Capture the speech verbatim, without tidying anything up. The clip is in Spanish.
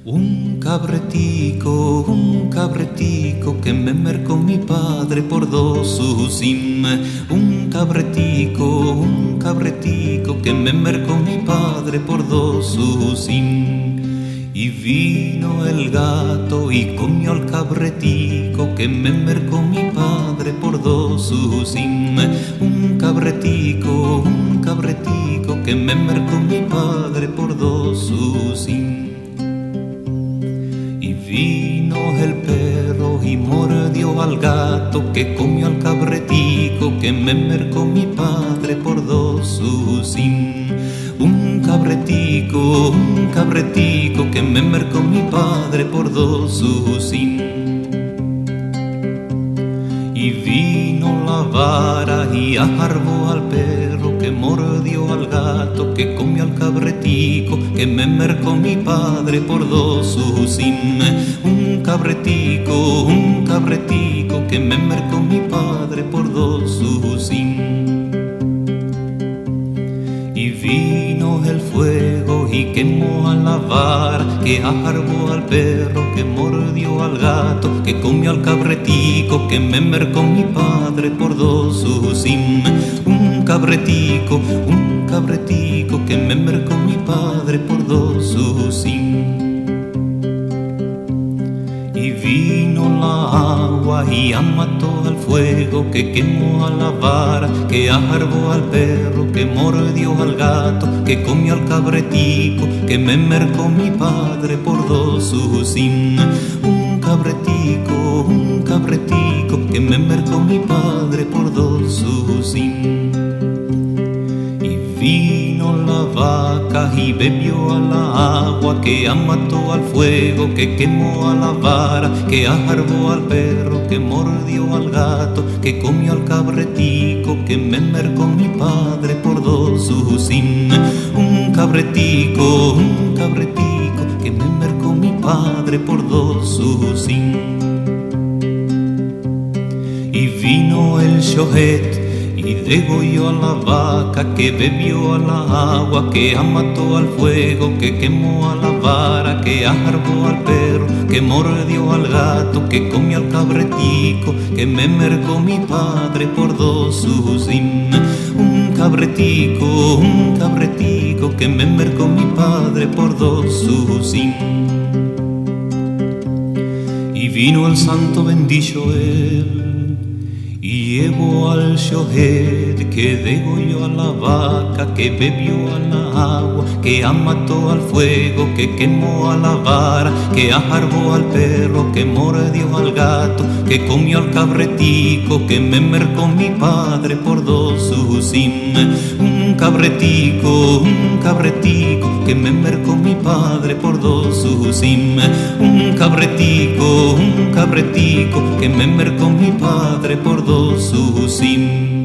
Un cabretico, un cabretico que me mercó mi padre por dos susim. Un cabretico, un cabretico que me mercó mi padre por dos susim. Y vino el gato y comió al cabretico que me mercó mi padre por dos susim. Un cabretico, un cabretico que me mercó mi padre por dos susim. Y vino el perro y mordió al gato que comió al cabretico que me mercó mi padre por dos susim. Un cabretico, un cabretico que me mercó mi padre por dos susim. Y vino la vara y ajarbó al perro que mordió al gato que comió al cabretico que me mercó mi padre por dos susim. Un cabretico, un cabretico que me mercó mi padre por dos susim. Y vino el fuego y quemó a la vara que ajarbó al perro que mordió al gato que comió al cabretico que me mercó mi padre por dos susim. Un cabretico, un cabretico que me mercó mi padre por dos susim. Y vino la agua y mató al fuego que quemó a la vara que ajarbó al perro que mordió al gato que comió al cabretico que me mercó mi padre por dos susim. Un cabretico, un cabretico que me mercó mi padre por dos susim. Y vino la vaca y bebió a la agua que mató al fuego que quemó a la vara que ajarbó al perro que mordió al gato que comió al cabretico que me mercó mi padre por dos susim. Un cabretico, un cabretico que me mercó mi padre por dos susim. Y vino el shohet y degolló a la vaca que bebió a la agua que mató al fuego que quemó a la vara que ajarbó al perro que mordió al gato que comió al cabretico que me mercó mi padre por dos susim. Un cabretico, un cabretico que me mercó mi padre por dos susim. Y vino el santo bendito él y llevó al shohet que degolló a la vaca que bebió a la agua que mató al fuego que quemó a la vara que ajarbó al perro que mordió al gato que comió al cabretico que me mercó mi padre por dos susim. Un cabretico, un cabretico que me mercó mi padre por dos susim. Un cabretico, un cabretico que me mercó mi padre por dos susim.